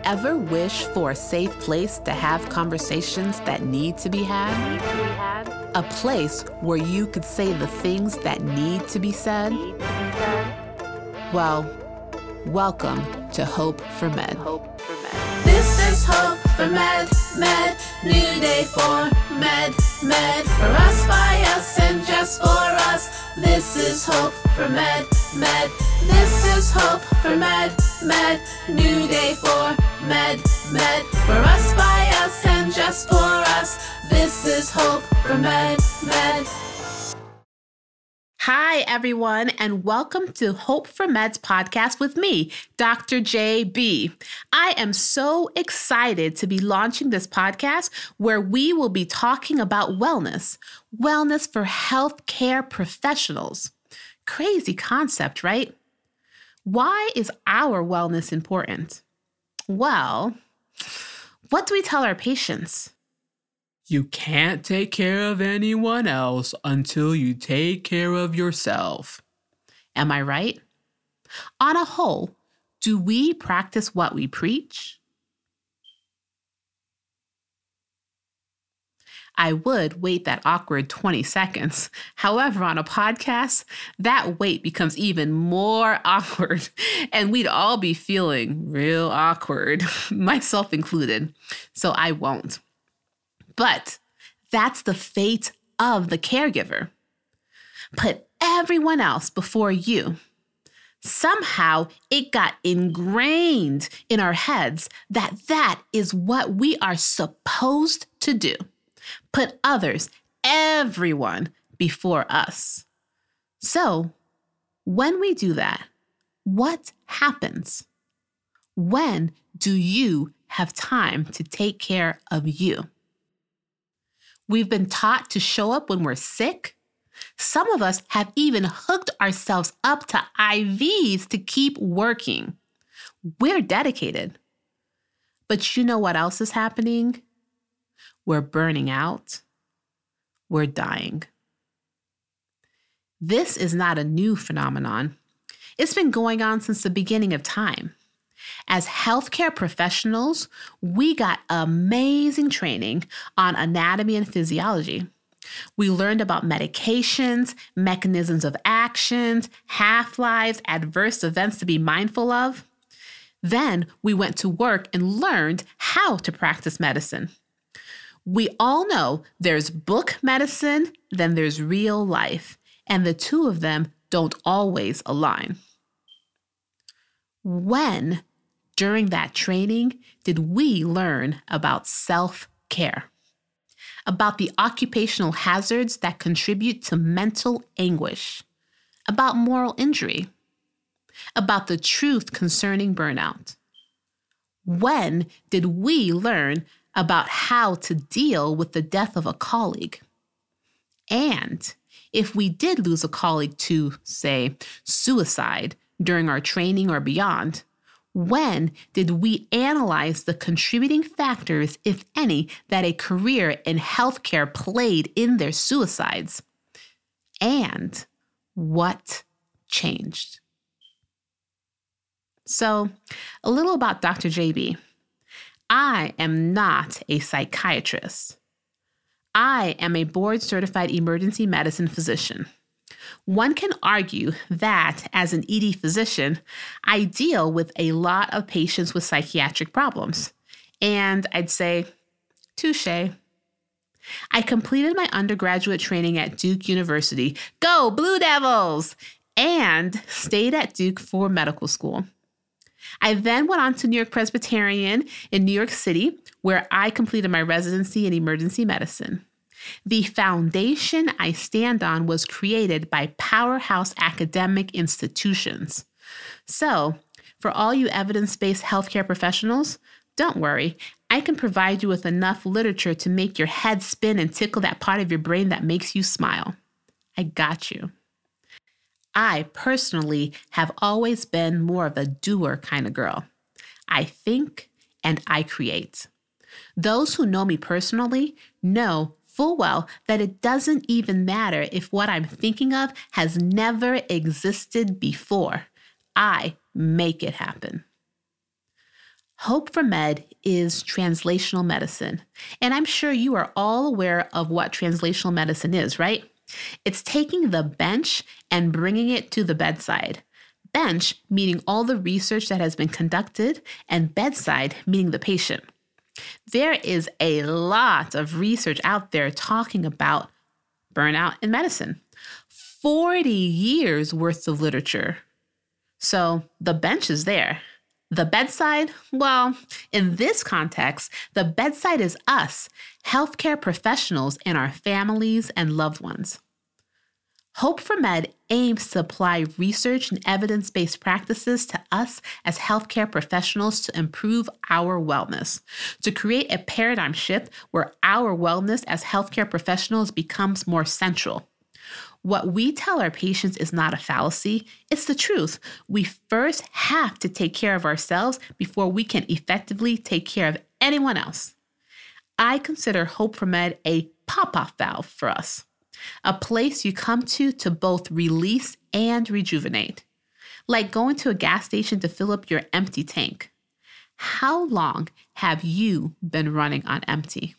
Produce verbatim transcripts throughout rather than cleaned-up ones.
Ever wish for a safe place to have conversations that need to be had? A place where you could say the things that need to be said? Well, welcome to Hope for Med. Hope for Med. This is Hope for Med, Med, new day for Med, Med, for us, by us, and just for us. This is Hope for Med, Med, this is Hope for Med, Med, new day for Med, Med, for us, by us, and just for us. This is Hope for Med, Med. Hi, everyone, and welcome to Hope for Med's podcast with me, Doctor J B. I am so excited to be launching this podcast where we will be talking about wellness, wellness for healthcare professionals. Crazy concept, right? Why is our wellness important? Well, what do we tell our patients? You can't take care of anyone else until you take care of yourself. Am I right? On a whole, do we practice what we preach? I would wait that awkward twenty seconds. However, on a podcast, that wait becomes even more awkward, and we'd all be feeling real awkward, myself included, so I won't. But that's the fate of the caregiver. Put everyone else before you. Somehow it got ingrained in our heads that that is what we are supposed to do. Put others, everyone, before us. So when we do that, what happens? When do you have time to take care of you? We've been taught to show up when we're sick. Some of us have even hooked ourselves up to I Vs to keep working. We're dedicated. But you know what else is happening? We're burning out. We're dying. This is not a new phenomenon. It's been going on since the beginning of time. As healthcare professionals, we got amazing training on anatomy and physiology. We learned about medications, mechanisms of actions, half-lives, adverse events to be mindful of. Then we went to work and learned how to practice medicine. We all know there's book medicine, then there's real life, and the two of them don't always align. When during that training did we learn about self-care, about the occupational hazards that contribute to mental anguish, about moral injury, about the truth concerning burnout? When did we learn about how to deal with the death of a colleague? And if we did lose a colleague to, say, suicide during our training or beyond, when did we analyze the contributing factors, if any, that a career in healthcare played in their suicides? And what changed? So, a little about Doctor J B. I am not a psychiatrist. I am a board-certified emergency medicine physician. One can argue that as an E D physician, I deal with a lot of patients with psychiatric problems. And I'd say, touche. I completed my undergraduate training at Duke University. Go Blue Devils! And stayed at Duke for medical school. I then went on to New York Presbyterian in New York City, where I completed my residency in emergency medicine. The foundation I stand on was created by powerhouse academic institutions. So, for all you evidence-based healthcare professionals, don't worry. I can provide you with enough literature to make your head spin and tickle that part of your brain that makes you smile. I got you. I personally have always been more of a doer kind of girl. I think and I create. Those who know me personally know full well that it doesn't even matter if what I'm thinking of has never existed before. I make it happen. Hope for Med is translational medicine, and I'm sure you are all aware of what translational medicine is, right? It's taking the bench and bringing it to the bedside. Bench meaning all the research that has been conducted, and bedside meaning the patient. There is a lot of research out there talking about burnout in medicine. forty years worth of literature. So the bench is there. The bedside, well, in this context, the bedside is us, healthcare professionals and our families and loved ones. Hope for Med aims to apply research and evidence-based practices to us as healthcare professionals to improve our wellness, to create a paradigm shift where our wellness as healthcare professionals becomes more central. What we tell our patients is not a fallacy, it's the truth. We first have to take care of ourselves before we can effectively take care of anyone else. I consider Hope for Med a pop-off valve for us, a place you come to to both release and rejuvenate, like going to a gas station to fill up your empty tank. How long have you been running on empty?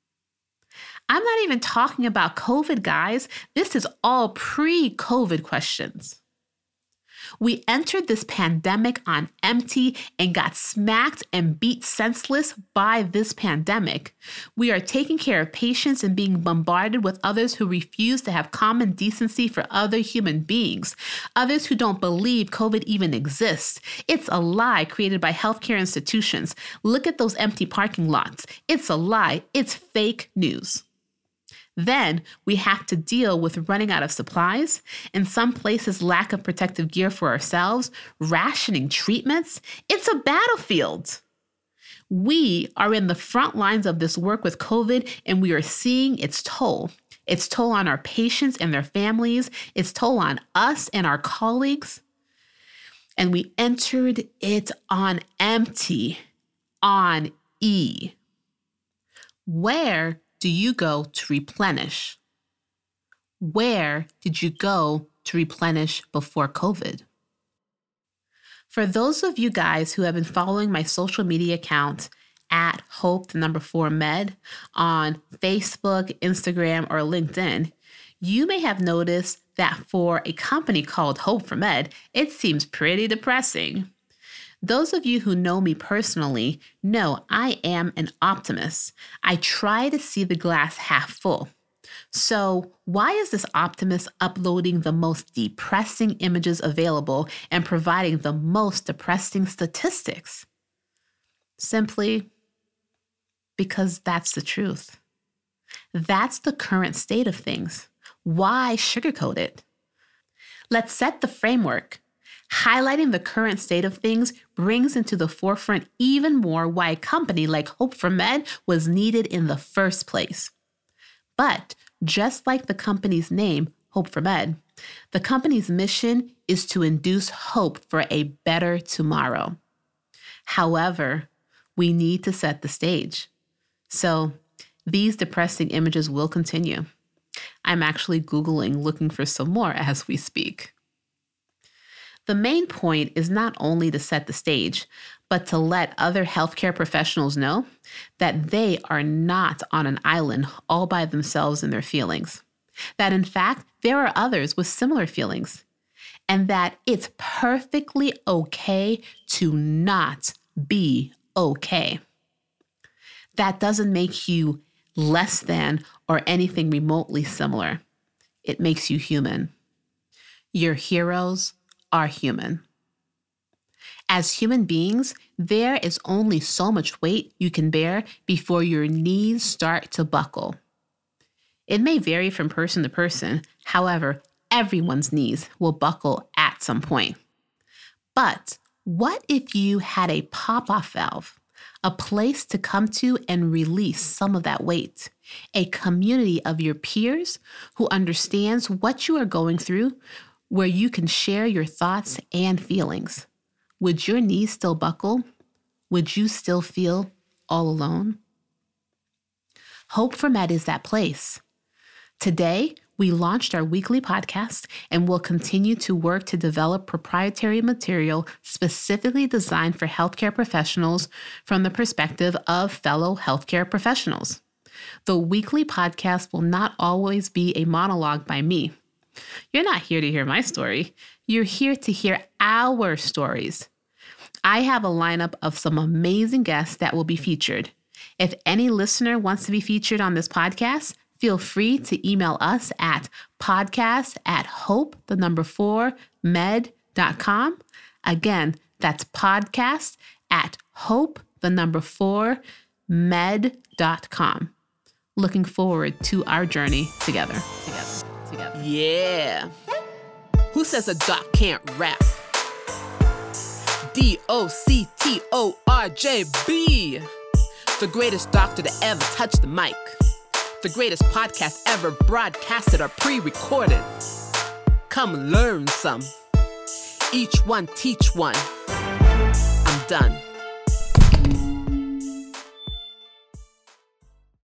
I'm not even talking about COVID, guys. This is all pre-COVID questions. We entered this pandemic on empty and got smacked and beat senseless by this pandemic. We are taking care of patients and being bombarded with others who refuse to have common decency for other human beings, others who don't believe COVID even exists. It's a lie created by healthcare institutions. Look at those empty parking lots. It's a lie. It's fake news. Then we have to deal with running out of supplies, in some places lack of protective gear for ourselves, rationing treatments. It's a battlefield. We are in the front lines of this work with COVID, and we are seeing its toll. Its toll on our patients and their families, its toll on us and our colleagues. And we entered it on empty, on E. Where do you go to replenish? Where did you go to replenish before COVID? For those of you guys who have been following my social media account at Hope, the number four Med, on Facebook, Instagram, or LinkedIn, you may have noticed that for a company called Hope for Med, it seems pretty depressing. Those of you who know me personally know I am an optimist. I try to see the glass half full. So why is this optimist uploading the most depressing images available and providing the most depressing statistics? Simply because that's the truth. That's the current state of things. Why sugarcoat it? Let's set the framework. Highlighting the current state of things brings into the forefront even more why a company like Hope for Med was needed in the first place. But just like the company's name, Hope for Med, the company's mission is to induce hope for a better tomorrow. However, we need to set the stage. So these depressing images will continue. I'm actually Googling looking for some more as we speak. The main point is not only to set the stage, but to let other healthcare professionals know that they are not on an island all by themselves in their feelings. That in fact, there are others with similar feelings. And that it's perfectly okay to not be okay. That doesn't make you less than or anything remotely similar. It makes you human. Your heroes are human. As human beings, there is only so much weight you can bear before your knees start to buckle. It may vary from person to person. However, everyone's knees will buckle at some point. But what if you had a pop-off valve, a place to come to and release some of that weight, a community of your peers who understands what you are going through, where you can share your thoughts and feelings? Would your knees still buckle? Would you still feel all alone? Hope for Med is that place. Today, We launched our weekly podcast and will continue to work to develop proprietary material specifically designed for healthcare professionals from the perspective of fellow healthcare professionals. The weekly podcast will not always be a monologue by me. You're not here to hear my story. You're here to hear our stories. I have a lineup of some amazing guests that will be featured. If any listener wants to be featured on this podcast, feel free to email us at podcast at hope, the number four, med dot com. Again, that's podcast at hope, the number four, med dot com. Looking forward to our journey together. Together. Together. Yeah. Who says a doc can't rap? D O C T O R J B. The greatest doctor to ever touch the mic. The greatest podcast ever broadcasted or pre-recorded. Come learn some. Each one teach one. I'm done.